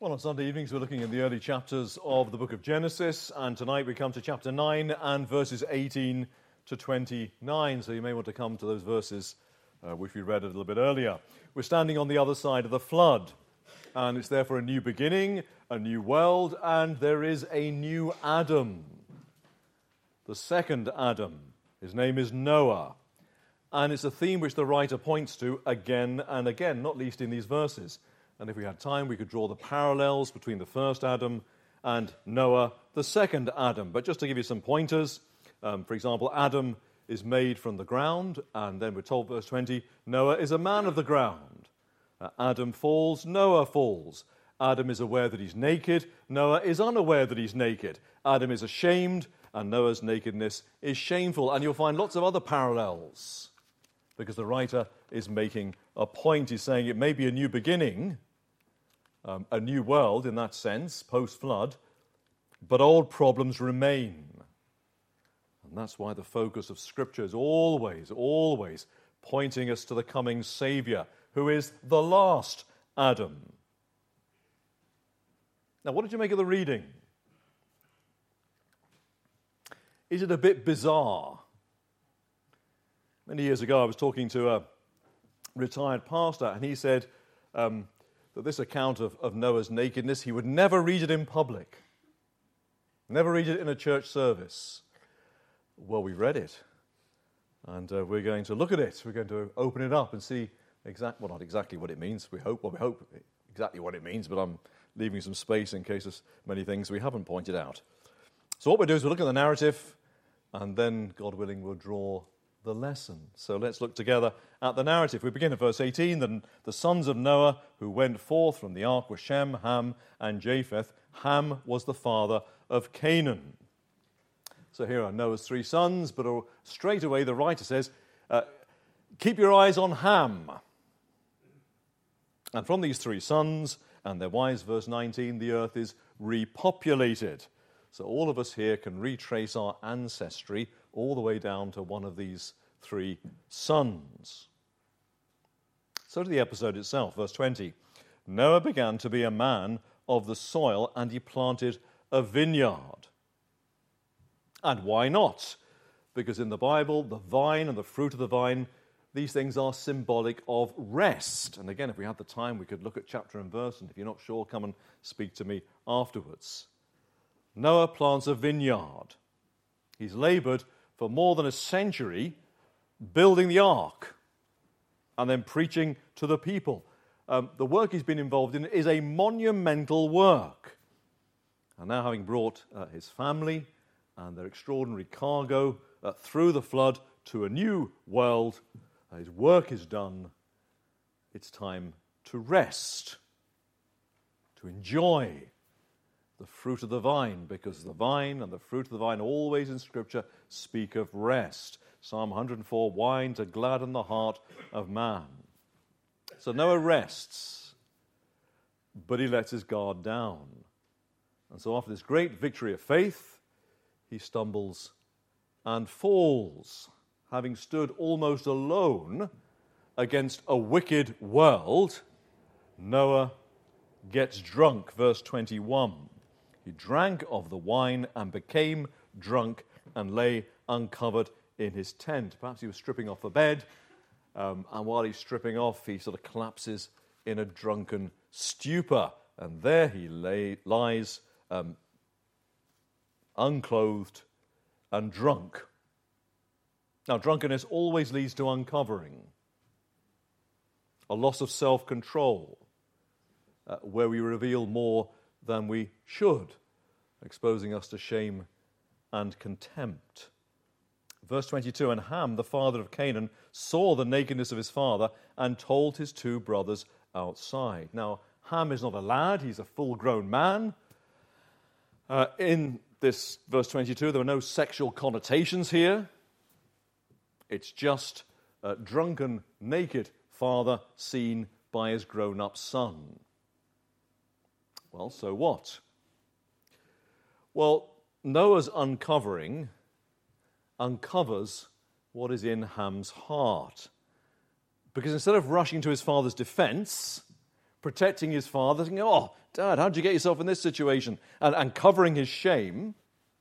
Well, on Sunday evenings, we're looking in the early chapters of the book of Genesis, and tonight we come to chapter 9 and verses 18 to 29, so you may want to come to those verses which we read a little bit earlier. We're standing on the other side of the flood, and it's therefore a new beginning, a new world, and there is a new Adam, the second Adam. His name is Noah, and it's a theme which the writer points to again and again, not least in these verses. And if we had time, we could draw the parallels between the first Adam and Noah, the second Adam. But just to give you some pointers, for example, Adam is made from the ground, and then we're told, verse 20, Noah is a man of the ground. Adam falls, Noah falls. Adam is aware that he's naked, Noah is unaware that he's naked. Adam is ashamed, and Noah's nakedness is shameful. And you'll find lots of other parallels, because the writer is making a point. He's saying it may be a new beginning, a new world in that sense, post-flood, but old problems remain. And that's why the focus of Scripture is always pointing us to the coming Saviour, who is the last Adam. Now, what did you make of the reading? Is it a bit bizarre? Many years ago, I was talking to a retired pastor, and he said that this account of Noah's nakedness, he would never read it in public, never read it in a church service. Well, we read it, and we're going to look at it. We're going to open it up and see not exactly what it means. We hope exactly what it means, but I'm leaving some space in case there's many things we haven't pointed out. So what we'll do is we'll look at the narrative, and then, God willing, we'll draw the lesson. So let's look together at the narrative. We begin at verse 18. Then the sons of Noah who went forth from the ark were Shem, Ham, and Japheth. Ham was the father of Canaan. So here are Noah's three sons, but straight away the writer says, keep your eyes on Ham. And from these three sons and their wives, verse 19, the earth is repopulated. So all of us here can retrace our ancestry all the way down to one of these three sons. So to the episode itself, verse 20. Noah began to be a man of the soil, and he planted a vineyard. And why not? Because in the Bible, the vine and the fruit of the vine, these things are symbolic of rest. And again, if we had the time, we could look at chapter and verse, and if you're not sure, come and speak to me afterwards. Noah plants a vineyard. He's labored for more than a century building the ark and then preaching to the people. The work he's been involved in is a monumental work. And now, having brought his family and their extraordinary cargo through the flood to a new world, his work is done. It's time to rest, to enjoy the fruit of the vine, because the vine and the fruit of the vine always in Scripture speak of rest. Psalm 104, wine to gladden the heart of man. So Noah rests, but he lets his guard down. And so after this great victory of faith, he stumbles and falls, having stood almost alone against a wicked world. Noah gets drunk, verse 21. He drank of the wine and became drunk and lay uncovered in his tent. Perhaps he was stripping off a bed, and while he's stripping off, he sort of collapses in a drunken stupor. And there he lies unclothed and drunk. Now, drunkenness always leads to uncovering, a loss of self-control, where we reveal more than we should, exposing us to shame and contempt. Verse 22, and Ham, the father of Canaan, saw the nakedness of his father and told his two brothers outside. Now, Ham is not a lad, he's a full-grown man. In this verse 22, there are no sexual connotations here. It's just a drunken, naked father seen by his grown-up son. Well, so what? Well, Noah's uncovering uncovers what is in Ham's heart. Because instead of rushing to his father's defense, protecting his father, thinking, oh, Dad, how'd you get yourself in this situation? And covering his shame.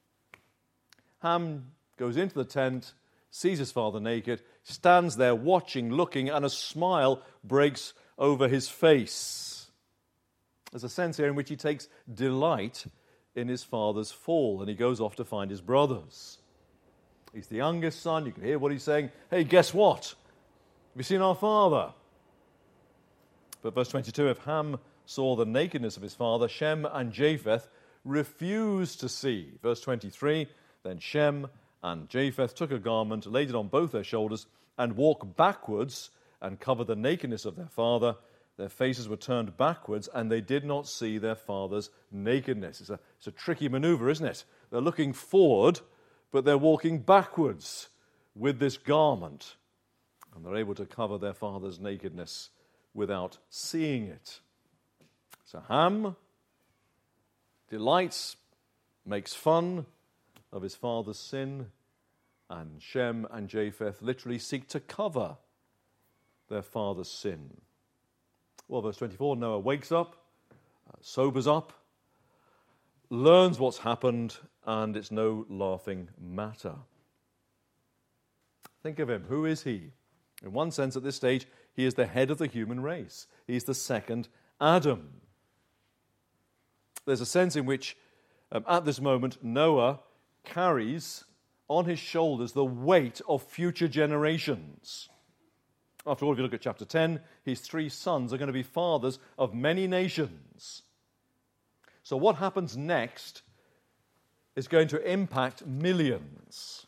Ham goes into the tent, sees his father naked, stands there watching, looking, and a smile breaks over his face. There's a sense here in which he takes delight in his father's fall, and he goes off to find his brothers. He's the youngest son. You can hear what he's saying. Hey, guess what? Have you seen our father? But verse 22, if Ham saw the nakedness of his father, Shem and Japheth refused to see. Verse 23, then Shem and Japheth took a garment, laid it on both their shoulders, and walked backwards and covered the nakedness of their father. Their faces were turned backwards, and they did not see their father's nakedness. It's a tricky maneuver, isn't it? They're looking forward, but they're walking backwards with this garment. And they're able to cover their father's nakedness without seeing it. So Ham delights, makes fun of his father's sin, and Shem and Japheth literally seek to cover their father's sin. Well, verse 24, Noah wakes up, sobers up, learns what's happened, and it's no laughing matter. Think of him. Who is he? In one sense, at this stage, he is the head of the human race. He's the second Adam. There's a sense in which, at this moment, Noah carries on his shoulders the weight of future generations. After all, if you look at chapter 10, his 3 sons are going to be fathers of many nations. So what happens next is going to impact millions.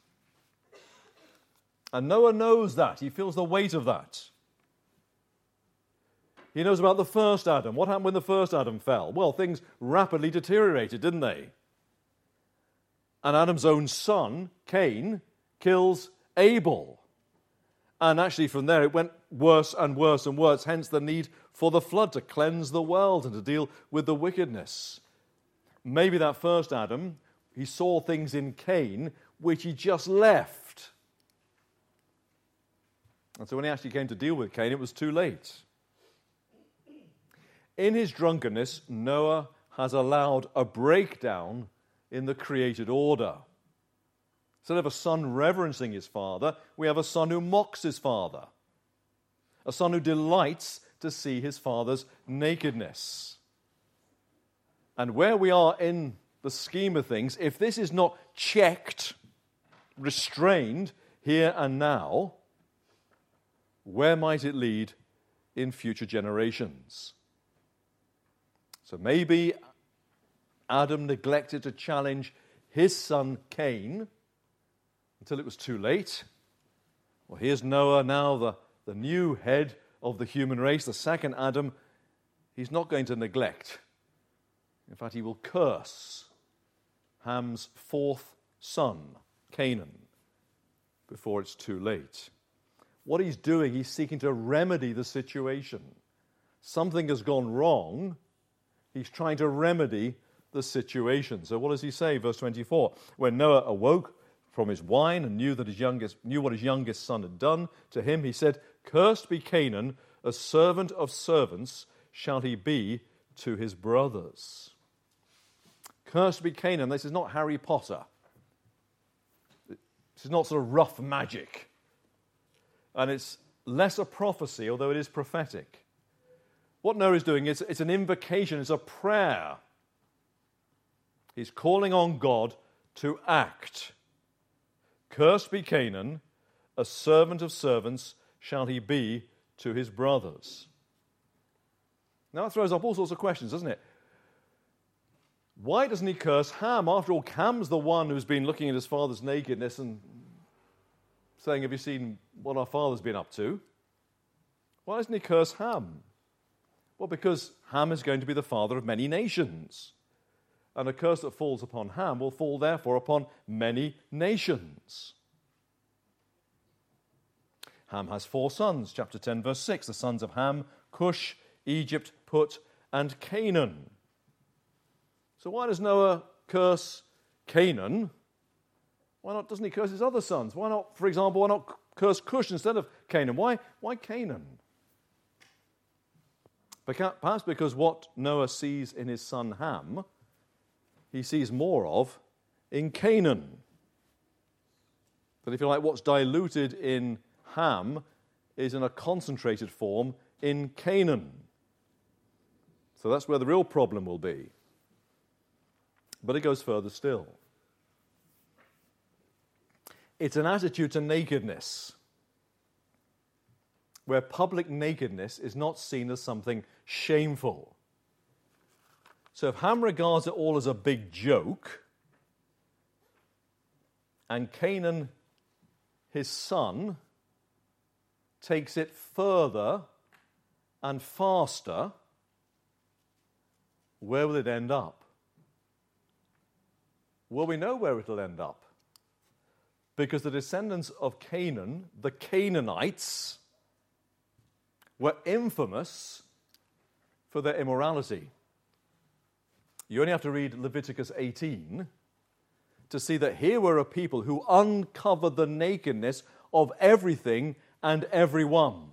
And Noah knows that. He feels the weight of that. He knows about the first Adam. What happened when the first Adam fell? Well, things rapidly deteriorated, didn't they? And Adam's own son, Cain, kills Abel. And actually from there it went worse and worse and worse, hence the need for the flood to cleanse the world and to deal with the wickedness. Maybe that first Adam, he saw things in Cain which he just left. And so when he actually came to deal with Cain, it was too late. In his drunkenness, Noah has allowed a breakdown in the created order. Instead of a son reverencing his father, we have a son who mocks his father. A son who delights to see his father's nakedness. And where we are in the scheme of things, if this is not checked, restrained here and now, where might it lead in future generations? So maybe Adam neglected to challenge his son Cain until it was too late. Well, here's Noah now, the new head of the human race, the second Adam. He's not going to neglect. In fact, he will curse Ham's 4th son, Canaan, before it's too late. What he's doing, he's seeking to remedy the situation. Something has gone wrong. He's trying to remedy the situation. So what does he say? Verse 24. When Noah awoke from his wine and knew what his youngest son had done to him, he said, "Cursed be Canaan, a servant of servants shall he be to his brothers." Cursed be Canaan. This is not Harry Potter. This is not sort of rough magic. And it's less a prophecy, although it is prophetic. What Noah is doing, it's an invocation, it's a prayer. He's calling on God to act. Cursed be Canaan, a servant of servants shall he be to his brothers. Now that throws up all sorts of questions, doesn't it? Why doesn't he curse Ham? After all, Ham's the one who's been looking at his father's nakedness and saying, "Have you seen what our father's been up to?" Why doesn't he curse Ham? Well, because Ham is going to be the father of many nations. And a curse that falls upon Ham will fall, therefore, upon many nations. Ham has 4 sons, chapter 10, verse 6. The sons of Ham, Cush, Egypt, Put, and Canaan. So why does Noah curse Canaan? Doesn't he curse his other sons? Why not, for example, why not curse Cush instead of Canaan? Why Canaan? Perhaps because what Noah sees in his son Ham, he sees more of in Canaan. That if you like, what's diluted in Ham is in a concentrated form in Canaan. So that's where the real problem will be. But it goes further still. It's an attitude to nakedness, where public nakedness is not seen as something shameful. So if Ham regards it all as a big joke, and Canaan, his son, takes it further and faster, where will it end up? Well, we know where it'll end up. Because the descendants of Canaan, the Canaanites, were infamous for their immorality. You only have to read Leviticus 18 to see that here were a people who uncovered the nakedness of everything and everyone.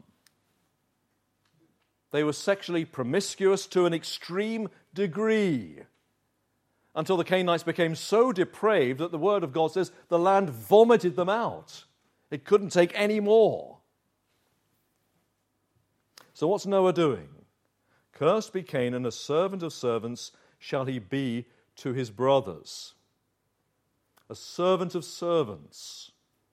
They were sexually promiscuous to an extreme degree, until the Canaanites became so depraved that the Word of God says the land vomited them out. It couldn't take any more. So what's Noah doing? Cursed be Canaan, a servant of servants shall he be to his brothers. A servant of servants.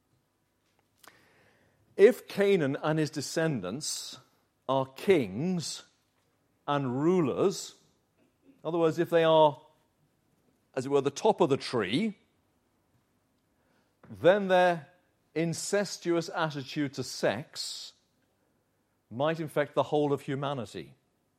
If Canaan and his descendants are kings and rulers, in other words, if they are, as it were, the top of the tree, then their incestuous attitude to sex might infect the whole of humanity.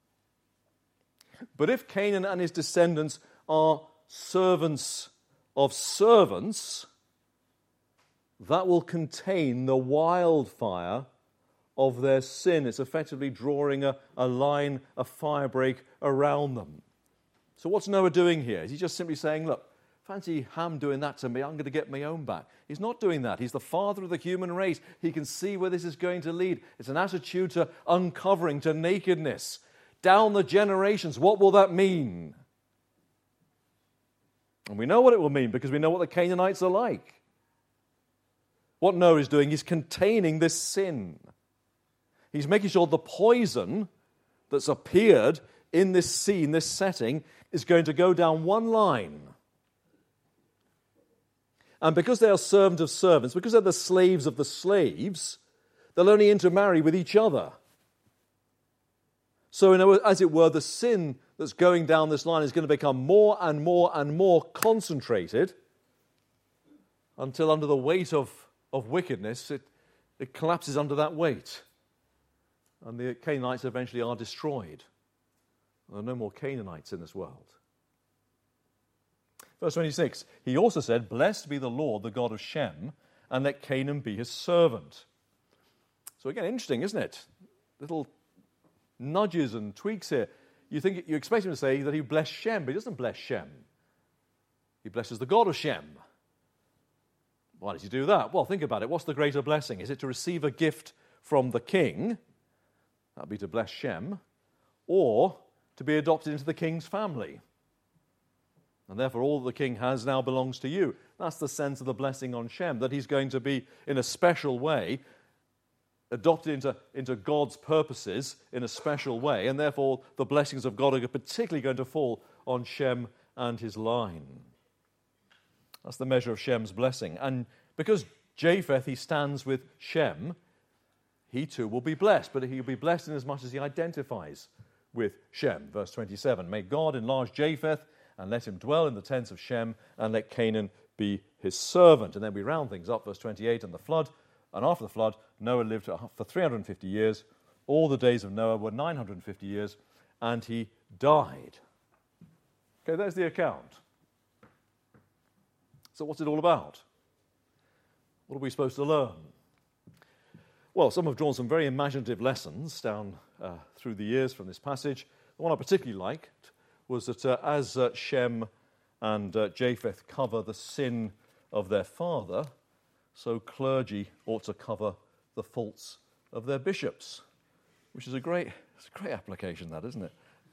But if Canaan and his descendants are servants of servants, that will contain the wildfire of their sin. It's effectively drawing a line, a firebreak around them. So what's Noah doing here? Is he just simply saying, look, fancy Ham doing that to me, I'm going to get my own back? He's not doing that. He's the father of the human race. He can see where this is going to lead. It's an attitude to uncovering, to nakedness. Down the generations, what will that mean? And we know what it will mean because we know what the Canaanites are like. What Noah is doing is containing this sin. He's making sure the poison that's appeared in this scene, this setting, is going to go down one line. And because they are servants of servants, because they're the slaves of the slaves, they'll only intermarry with each other. So, as it were, the sin that's going down this line is going to become more and more and more concentrated until under the weight of wickedness, it collapses under that weight. And the Canaanites eventually are destroyed. There are no more Canaanites in this world. Verse 26, he also said, blessed be the Lord, the God of Shem, and let Canaan be his servant. So again, interesting, isn't it? Little nudges and tweaks here. You expect him to say that he blessed Shem, but he doesn't bless Shem. He blesses the God of Shem. Why does he do that? Well, think about it. What's the greater blessing? Is it to receive a gift from the king? That would be to bless Shem. Or to be adopted into the king's family. And therefore all that the king has now belongs to you. That's the sense of the blessing on Shem, that he's going to be, in a special way, adopted into God's purposes in a special way, and therefore the blessings of God are particularly going to fall on Shem and his line. That's the measure of Shem's blessing. And because Japheth, he stands with Shem, he too will be blessed, but he'll be blessed inasmuch as he identifies with Shem. Verse 27, may God enlarge Japheth, and let him dwell in the tents of Shem, and let Canaan be his servant. And then we round things up, verse 28, and the flood. And after the flood, Noah lived for 350 years. All the days of Noah were 950 years, and he died. Okay, there's the account. So what's it all about? What are we supposed to learn? Well, some have drawn some very imaginative lessons down through the years from this passage. The one I particularly liked was that as Shem and Japheth cover the sin of their father, so clergy ought to cover the faults of their bishops, which is a great It's a great application, that, isn't it?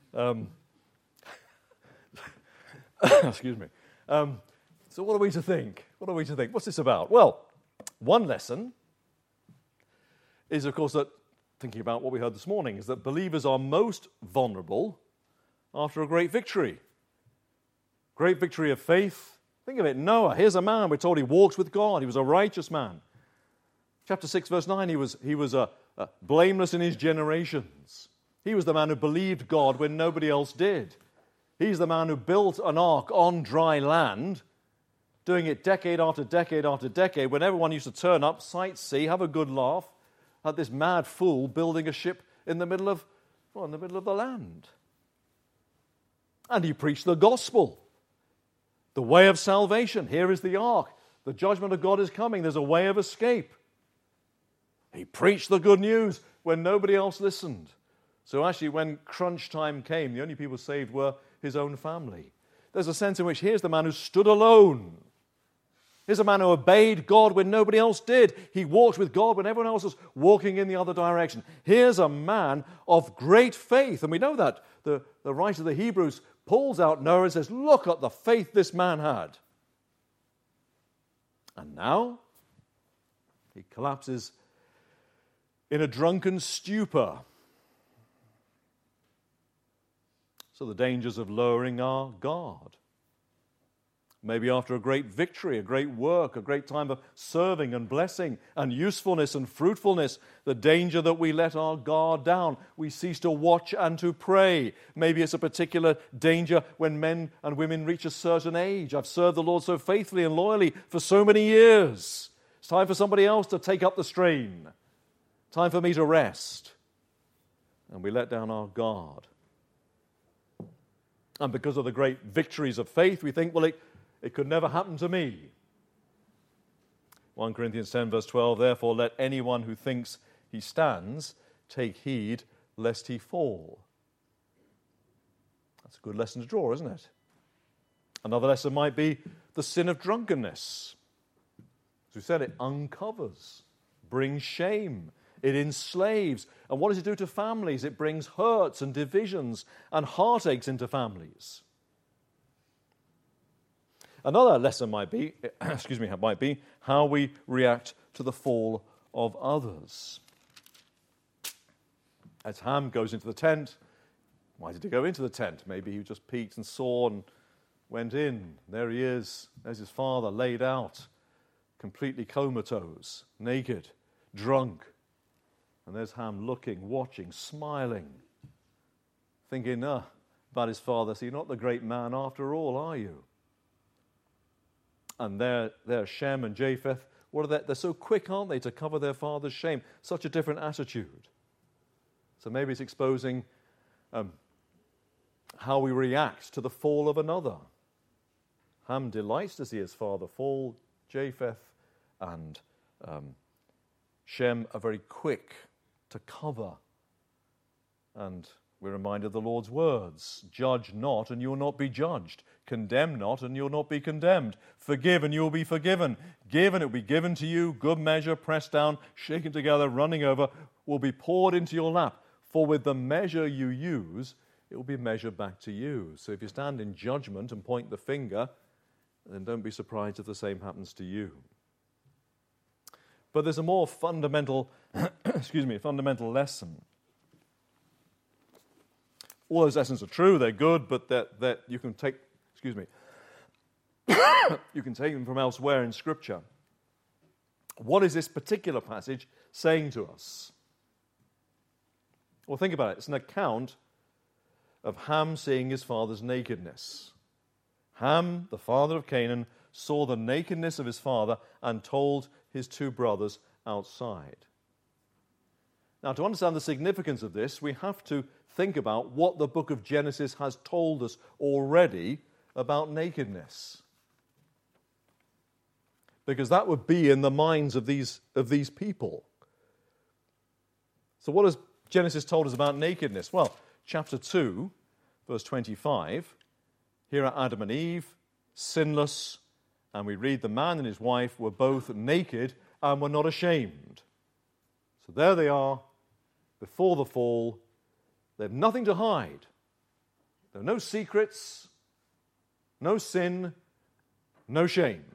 Excuse me. So what are we to think? What are we to think? What's this about? Well, one lesson is, of course, that thinking about what we heard this morning, is that believers are most vulnerable after a great victory. Great victory of faith. Think of it, Noah. Here's a man, we're told he walks with God. He was a righteous man. Chapter 6, verse 9, he was blameless in his generations. He was the man who believed God when nobody else did. He's the man who built an ark on dry land, doing it decade after decade after decade, when everyone used to turn up, sightsee, have a good laugh at this mad fool building a ship in the middle of the land. And he preached the gospel, the way of salvation. Here is the ark. The judgment of God is coming. There's a way of escape. He preached the good news when nobody else listened. So actually, when crunch time came, the only people saved were his own family. There's a sense in which here's the man who stood alone. Here's a man who obeyed God when nobody else did. He walked with God when everyone else was walking in the other direction. Here's a man of great faith. And we know that. The writer of the Hebrews pulls out Noah and says, look at the faith this man had. And now he collapses in a drunken stupor. So the dangers of lowering our guard. Maybe after a great victory, a great work, a great time of serving and blessing and usefulness and fruitfulness, the danger that we let our guard down. We cease to watch and to pray. Maybe it's a particular danger when men and women reach a certain age. I've served the Lord so faithfully and loyally for so many years. It's time for somebody else to take up the strain. Time for me to rest. And we let down our guard. And because of the great victories of faith, we think, well, it could never happen to me. 1 Corinthians 10, verse 12, therefore let anyone who thinks he stands take heed lest he fall. That's a good lesson to draw, isn't it? Another lesson might be the sin of drunkenness. As we said, it uncovers, brings shame, it enslaves. And what does it do to families? It brings hurts and divisions and heartaches into families. Another lesson might be, might be how we react to the fall of others. As Ham goes into the tent, why did he go into the tent? Maybe he just peeked and saw and went in. There he is. There's his father laid out, completely comatose, naked, drunk. And there's Ham looking, watching, smiling, thinking about his father. So you're not the great man after all, are you? And there Shem and Japheth, what are they? They're so quick, aren't they, to cover their father's shame? Such a different attitude. So maybe it's exposing how we react to the fall of another. Ham delights to see his father fall. Japheth and Shem are very quick to cover. And we're reminded of the Lord's words. Judge not, and you will not be judged. Condemn not, and you will not be condemned. Forgive, and you will be forgiven. Give, and it will be given to you. Good measure, pressed down, shaken together, running over, will be poured into your lap. For with the measure you use, it will be measured back to you. So if you stand in judgment and point the finger, then don't be surprised if the same happens to you. But there's a more fundamental, fundamental lesson. All those lessons are true, they're good, but that you can take, you can take them from elsewhere in Scripture. What is this particular passage saying to us? Well, think about it. It's an account of Ham seeing his father's nakedness. Ham, the father of Canaan, saw the nakedness of his father and told his two brothers outside. Now, to understand the significance of this, we have to think about what the book of Genesis has told us already about nakedness. Because that would be in the minds of these people. So what has Genesis told us about nakedness? Well, chapter 2, verse 25, here are Adam and Eve, sinless, and we read the man and his wife were both naked and were not ashamed. So there they are, before the fall, They have nothing to hide. There are no secrets, no sin, no shame.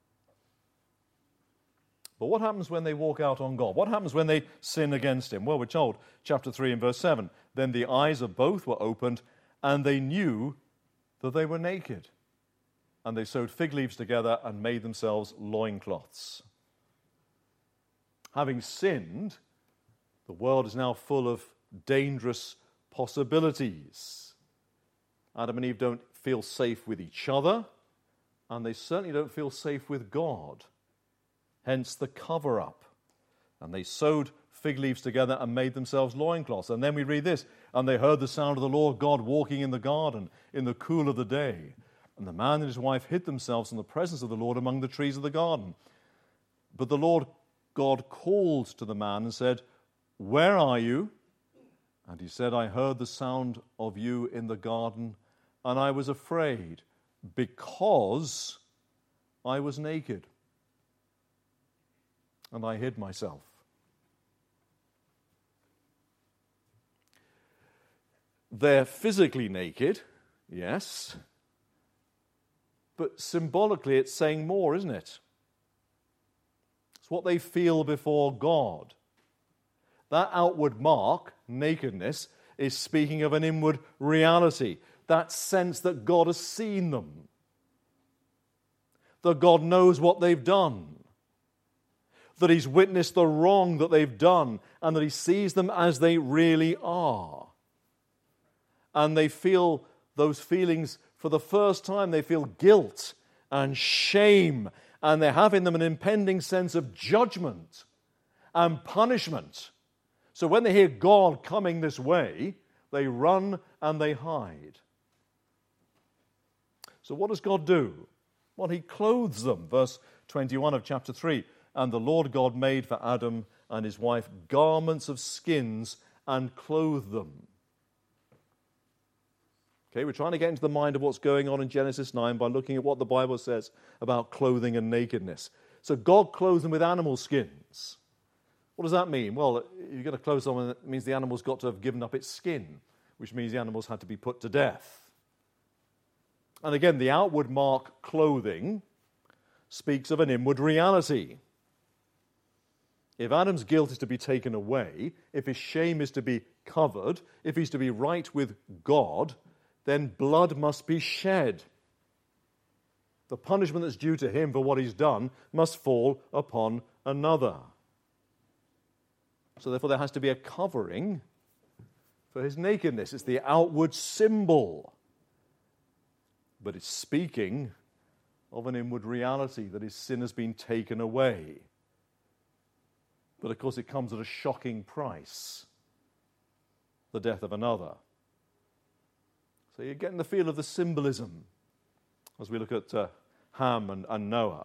But what happens when they walk out on God? What happens when they sin against him? Well, we're told, chapter 3 and verse 7, then the eyes of both were opened, and they knew that they were naked. And they sewed fig leaves together and made themselves loincloths. Having sinned, the world is now full of dangerous possibilities. Adam and Eve don't feel safe with each other, and they certainly don't feel safe with God. Hence the cover-up. And they sewed fig leaves together and made themselves loincloths. And then we read this, and they heard the sound of the Lord God walking in the garden in the cool of the day. And the man and his wife hid themselves from the presence of the Lord among the trees of the garden. But the Lord God called to the man and said, where are you? And he said, I heard the sound of you in the garden, and I was afraid, because I was naked, and I hid myself. They're physically naked, yes, but symbolically it's saying more, isn't it? It's what they feel before God. That outward mark, nakedness, is speaking of an inward reality, that sense that God has seen them, that God knows what they've done, that he's witnessed the wrong that they've done, and that he sees them as they really are. And they feel those feelings for the first time. They feel guilt and shame, and they have in them an impending sense of judgment and punishment. So when they hear God coming this way, they run and they hide. So what does God do? Well, he clothes them. Verse 21 of chapter 3. And the Lord God made for Adam and his wife garments of skins and clothed them. Okay, we're trying to get into the mind of what's going on in Genesis 9 by looking at what the Bible says about clothing and nakedness. So God clothed them with animal skins. What does that mean? Well, if you're going to clothe someone, it means the animal's got to have given up its skin, which means the animals had to be put to death. And again, the outward mark clothing speaks of an inward reality. If Adam's guilt is to be taken away, if his shame is to be covered, if he's to be right with God, then blood must be shed. The punishment that's due to him for what he's done must fall upon another. So therefore there has to be a covering for his nakedness. It's the outward symbol. But it's speaking of an inward reality, that his sin has been taken away. But of course it comes at a shocking price, the death of another. So you're getting the feel of the symbolism as we look at Ham and Noah.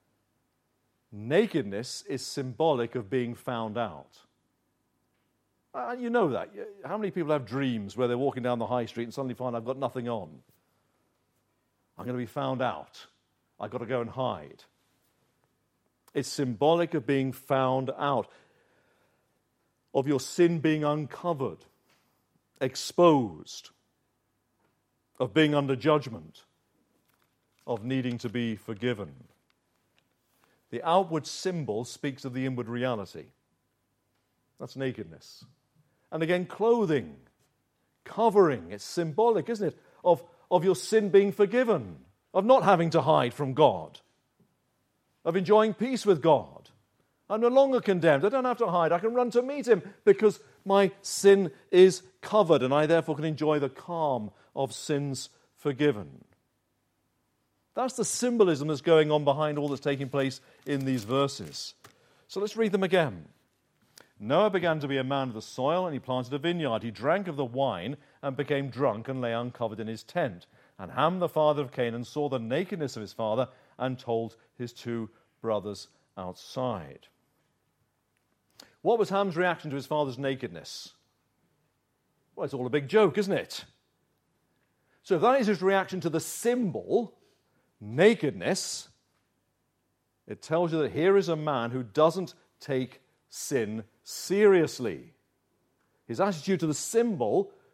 Nakedness is symbolic of being found out. And you know that. How many people have dreams where they're walking down the high street and suddenly find, I've got nothing on? I'm going to be found out. I've got to go and hide. It's symbolic of being found out, of your sin being uncovered, exposed, of being under judgment, of needing to be forgiven. The outward symbol speaks of the inward reality. That's nakedness. And again, clothing, covering, it's symbolic, isn't it, of your sin being forgiven, of not having to hide from God, of enjoying peace with God. I'm no longer condemned. I don't have to hide. I can run to meet him because my sin is covered, and I therefore can enjoy the calm of sins forgiven. That's the symbolism that's going on behind all that's taking place in these verses. So let's read them again. Noah began to be a man of the soil, and he planted a vineyard. He drank of the wine and became drunk and lay uncovered in his tent. And Ham, the father of Canaan, saw the nakedness of his father and told his two brothers outside. What was Ham's reaction to his father's nakedness? Well, it's all a big joke, isn't it? So if that is his reaction to the symbol, nakedness, it tells you that here is a man who doesn't take sin seriously. His attitude to the symbol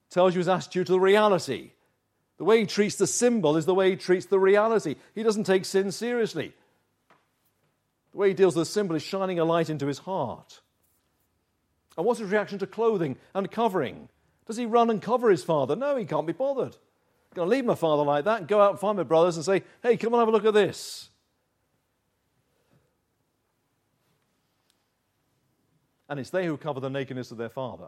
tells you his attitude to the reality. The way he treats the symbol is the way he treats the reality. He doesn't take sin seriously. The way he deals with the symbol is shining a light into his heart. And what's his reaction to clothing and covering? Does he run and cover his father? No, he can't be bothered. I'm going to leave my father like that and go out and find my brothers and say, hey, come on, have a look at this. And it's they who cover the nakedness of their father.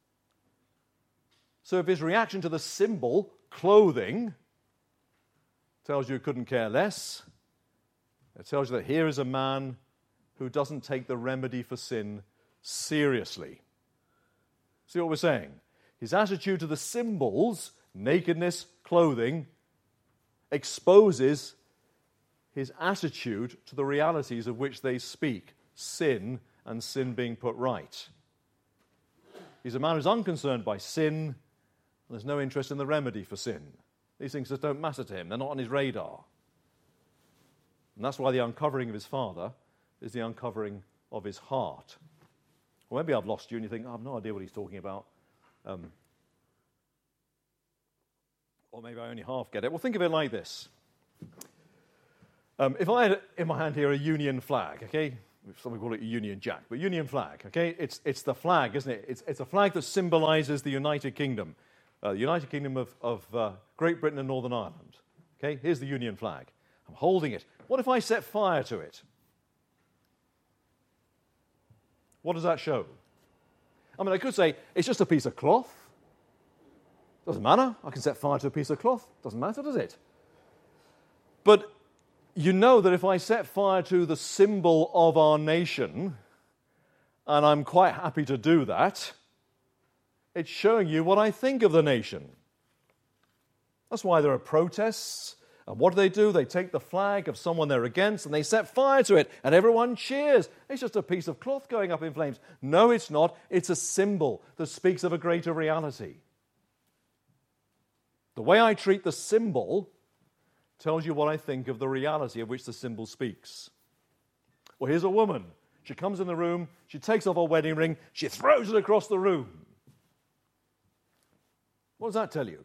So if his reaction to the symbol, clothing, tells you he couldn't care less, it tells you that here is a man who doesn't take the remedy for sin seriously. See what we're saying? His attitude to the symbols, nakedness, clothing, exposes his attitude to the realities of which they speak, sin and sin being put right. He's a man who's unconcerned by sin, and there's no interest in the remedy for sin. These things just don't matter to him. They're not on his radar. And that's why the uncovering of his father is the uncovering of his heart. Well, maybe I've lost you and you think, I have no idea what he's talking about. Or maybe I only half get it. Well, think of it like this. If I had in my hand here a Union flag, okay? Some people call it a Union Jack, but Union flag, okay? It's the flag, isn't it? It's a flag that symbolizes the United Kingdom. The United Kingdom of Great Britain and Northern Ireland. Okay? Here's the Union flag. I'm holding it. What if I set fire to it? What does that show? I mean, I could say, it's just a piece of cloth. Doesn't matter. I can set fire to a piece of cloth. Doesn't matter, does it? But you know that if I set fire to the symbol of our nation, and I'm quite happy to do that, it's showing you what I think of the nation. That's why there are protests. And what do? They take the flag of someone they're against and they set fire to it, and everyone cheers. It's just a piece of cloth going up in flames. No, it's not. It's a symbol that speaks of a greater reality. The way I treat the symbol tells you what I think of the reality of which the symbol speaks. Well, here's a woman. She comes in the room, she takes off her wedding ring, she throws it across the room. What does that tell you?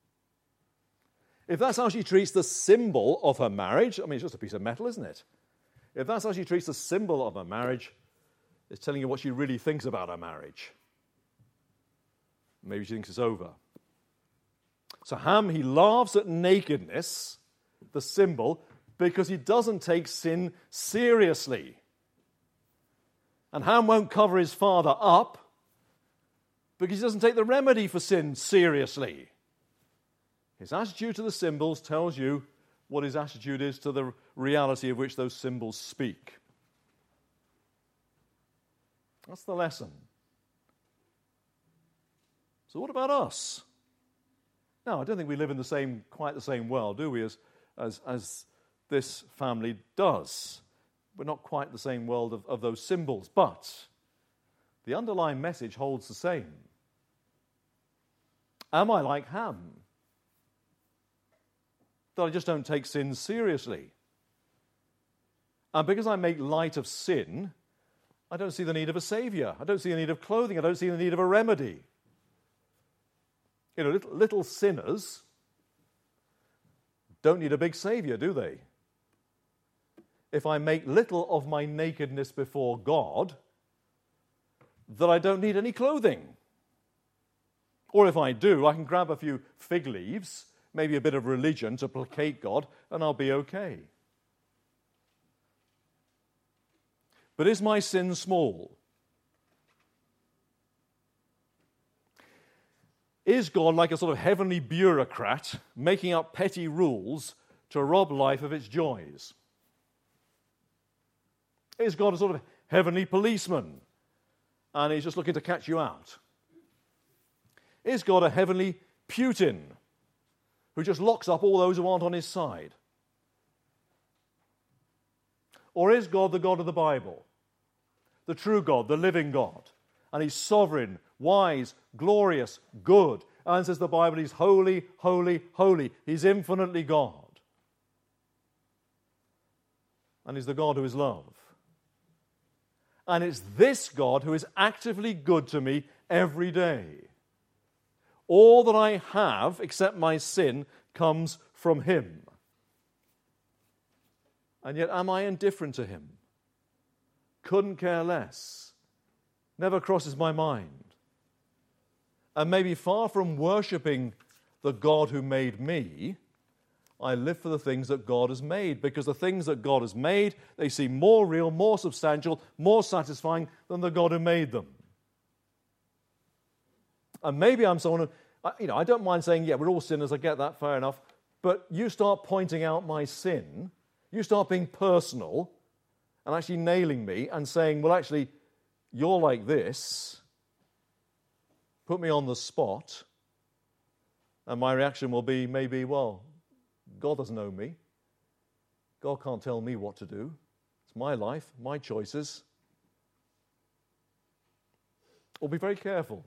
If that's how she treats the symbol of her marriage, I mean, it's just a piece of metal, isn't it? If that's how she treats the symbol of her marriage, it's telling you what she really thinks about her marriage. Maybe she thinks it's over. So Ham, he laughs at nakedness, the symbol, because he doesn't take sin seriously. And Ham won't cover his father up because he doesn't take the remedy for sin seriously. His attitude to the symbols tells you what his attitude is to the reality of which those symbols speak. That's the lesson. So what about us? Now, I don't think we live in quite the same world, do we, as this family does. We're not quite the same world of those symbols, but the underlying message holds the same. Am I like Ham? That I just don't take sin seriously. And because I make light of sin, I don't see the need of a savior. I don't see the need of clothing. I don't see the need of a remedy. You know, little sinners don't need a big savior, do they? If I make little of my nakedness before God, then I don't need any clothing. Or if I do, I can grab a few fig leaves, maybe a bit of religion to placate God, and I'll be okay. But is my sin small? Is God like a sort of heavenly bureaucrat making up petty rules to rob life of its joys? Is God a sort of heavenly policeman and he's just looking to catch you out? Is God a heavenly Putin who just locks up all those who aren't on his side? Or is God the God of the Bible, the true God, the living God, and he's sovereign, wise, glorious, good, and says the Bible, he's holy, holy, holy. He's infinitely God. And he's the God who is love. And it's this God who is actively good to me every day. All that I have, except my sin, comes from him. And yet, am I indifferent to him? Couldn't care less. Never crosses my mind. And maybe far from worshipping the God who made me, I live for the things that God has made, because the things that God has made, they seem more real, more substantial, more satisfying than the God who made them. And maybe I'm someone who, I don't mind saying, yeah, we're all sinners, I get that, fair enough, but you start pointing out my sin, you start being personal and actually nailing me and saying, well, actually, you're like this, put me on the spot, and my reaction will be maybe, well, God doesn't know me. God can't tell me what to do. It's my life, my choices. We'll be very careful,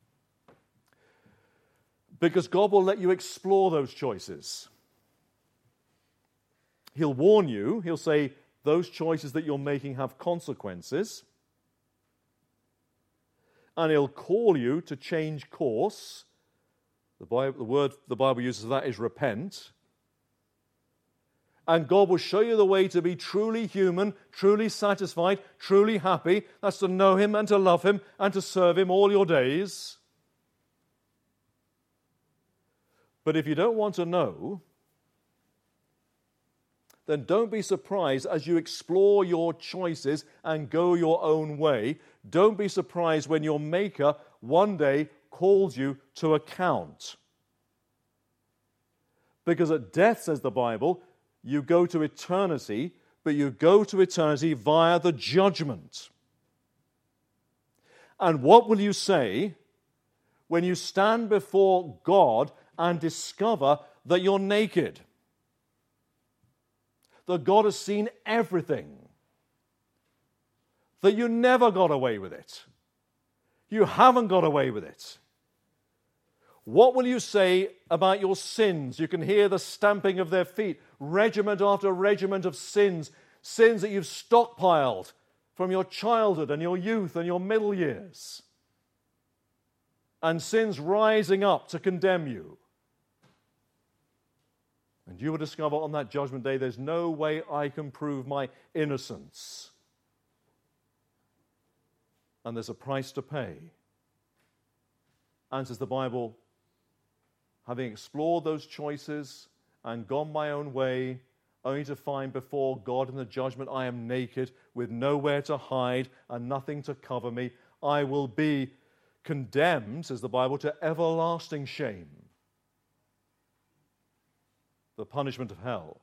because God will let you explore those choices. He'll warn you. He'll say, those choices that you're making have consequences. And he'll call you to change course. The word the Bible uses for that is repent. And God will show you the way to be truly human, truly satisfied, truly happy. That's to know him and to love him and to serve him all your days. But if you don't want to know, then don't be surprised as you explore your choices and go your own way. Don't be surprised when your Maker one day calls you to account. Because at death, says the Bible, you go to eternity, but you go to eternity via the judgment. And what will you say when you stand before God and discover that you're naked? That God has seen everything. That you never got away with it. You haven't got away with it. What will you say about your sins? You can hear the stamping of their feet, regiment after regiment of sins, sins that you've stockpiled from your childhood and your youth and your middle years, and sins rising up to condemn you. And you will discover on that judgment day, there's no way I can prove my innocence. And there's a price to pay. And says the Bible, having explored those choices and gone my own way, only to find before God in the judgment I am naked, with nowhere to hide and nothing to cover me, I will be condemned, says the Bible, to everlasting shame. The punishment of hell.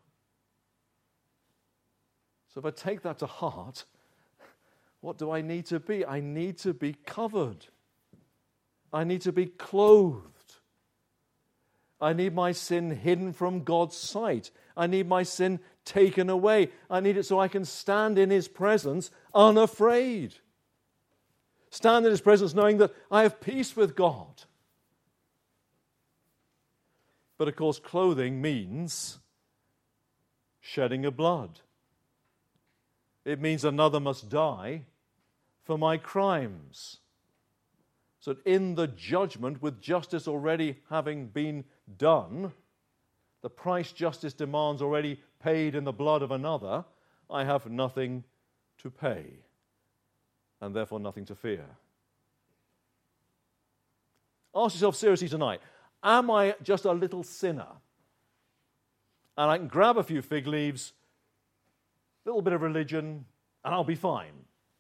So if I take that to heart, what do I need to be? I need to be covered. I need to be clothed. I need my sin hidden from God's sight. I need my sin taken away. I need it so I can stand in his presence unafraid. Stand in his presence knowing that I have peace with God. But of course, clothing means shedding of blood. It means another must die for my crimes. So that in the judgment, with justice already having been done, the price justice demands already paid in the blood of another, I have nothing to pay, and therefore nothing to fear. Ask yourself seriously tonight, am I just a little sinner? And I can grab a few fig leaves, a little bit of religion, and I'll be fine.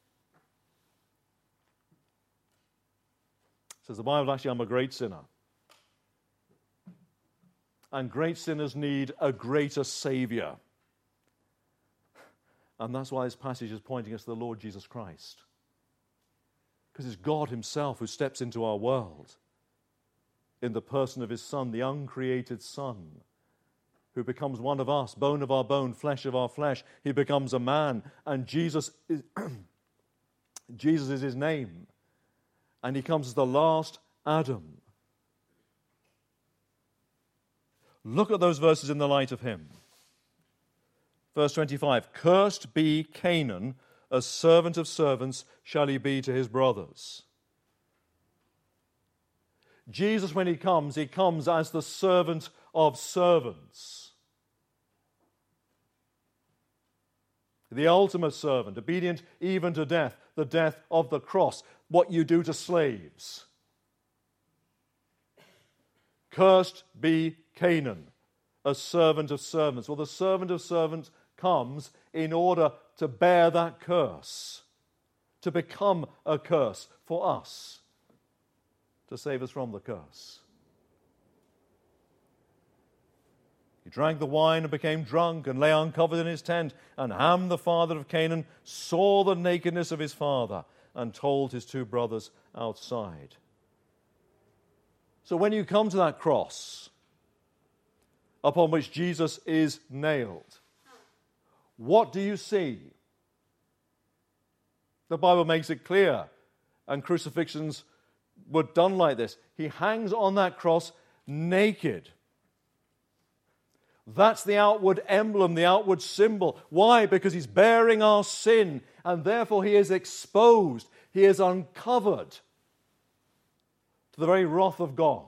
Says the Bible, actually, I'm a great sinner. And great sinners need a greater Savior. And that's why this passage is pointing us to the Lord Jesus Christ. Because it's God himself who steps into our world in the person of his Son, the uncreated Son, who becomes one of us, bone of our bone, flesh of our flesh. He becomes a man, and Jesus is his name. And he comes as the last Adam. Look at those verses in the light of him. Verse 25, cursed be Canaan, a servant of servants shall he be to his brothers. Jesus, when he comes as the servant of servants. The ultimate servant, obedient even to death, the death of the cross, what you do to slaves. Cursed be Canaan, a servant of servants. Well, the servant of servants comes in order to bear that curse, to become a curse for us, to save us from the curse. He drank the wine and became drunk and lay uncovered in his tent. And Ham, the father of Canaan, saw the nakedness of his father and told his two brothers outside. So when you come to that cross upon which Jesus is nailed, what do you see? The Bible makes it clear, and crucifixions were done like this. He hangs on that cross naked. That's the outward emblem, the outward symbol. Why? Because he's bearing our sin, and therefore he is exposed, he is uncovered to the very wrath of God.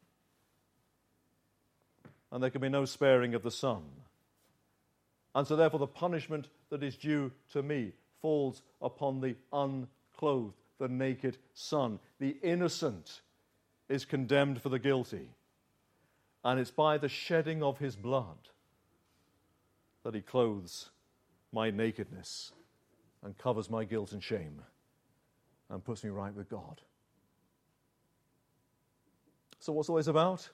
And there can be no sparing of the Son. And so therefore the punishment that is due to me falls upon the unclothed, the naked Son. The innocent is condemned for the guilty. And it's by the shedding of his blood that he clothes my nakedness and covers my guilt and shame and puts me right with God. So what's all this about?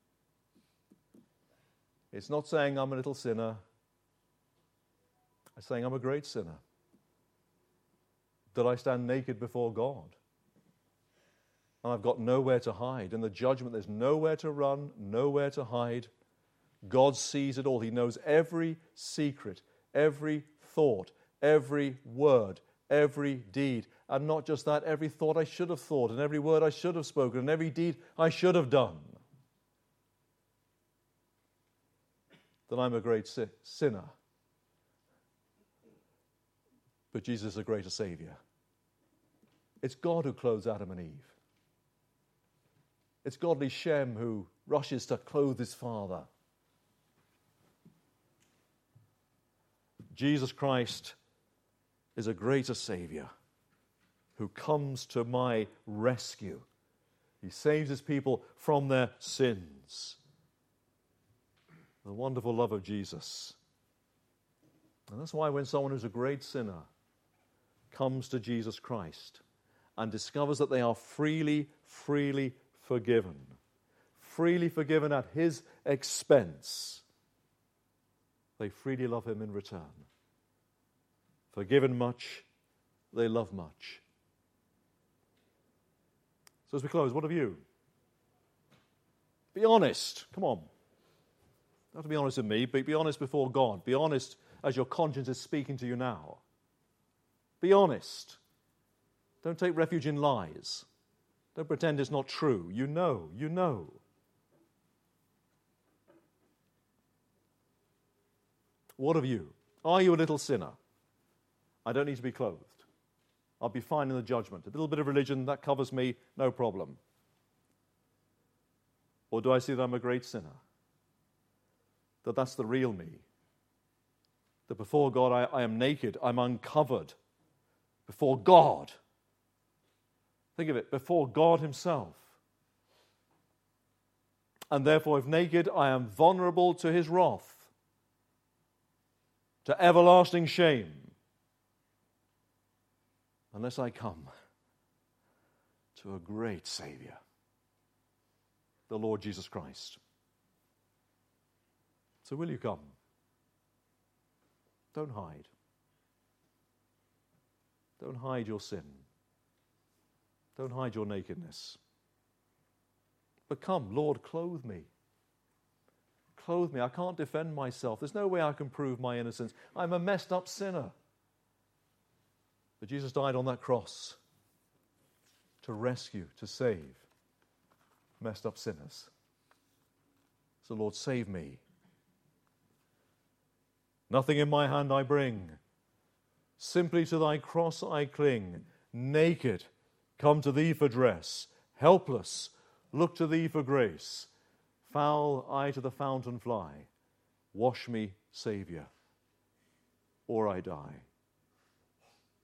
It's not saying I'm a little sinner. It's saying I'm a great sinner. That I stand naked before God. And I've got nowhere to hide. In the judgment, there's nowhere to run, nowhere to hide. God sees it all. He knows every secret, every thought, every word, every deed. And not just that, every thought I should have thought, and every word I should have spoken, and every deed I should have done. That I'm a great sinner. But Jesus is a greater Savior. It's God who clothes Adam and Eve. It's godly Shem who rushes to clothe his father. Jesus Christ is a greater Savior who comes to my rescue. He saves his people from their sins. The wonderful love of Jesus. And that's why when someone who's a great sinner comes to Jesus Christ and discovers that they are freely forgiven at his expense, they freely love him in return. Forgiven much, they love much. So as we close, what of you? Be honest. Come on. Not to be honest with me, but be honest before God. Be honest as your conscience is speaking to you now. Be honest. Don't take refuge in lies. Don't pretend it's not true. You know. What of you? Are you a little sinner? I don't need to be clothed. I'll be fine in the judgment. A little bit of religion, that covers me, no problem. Or do I see that I'm a great sinner? That's the real me. That before God I am naked, I'm uncovered. Before God. Think of it, before God himself. And therefore, if naked, I am vulnerable to his wrath, to everlasting shame, unless I come to a great Savior, the Lord Jesus Christ. So will you come? Don't hide. Don't hide your sin. Don't hide your nakedness. But come, Lord, clothe me. Clothe me. I can't defend myself. There's no way I can prove my innocence. I'm a messed up sinner. But Jesus died on that cross to rescue, to save messed up sinners. So, Lord, save me. Nothing in my hand I bring. Simply to thy cross I cling. Naked, come to thee for dress. Helpless, look to thee for grace. Foul I to the fountain fly. Wash me, Saviour, or I die.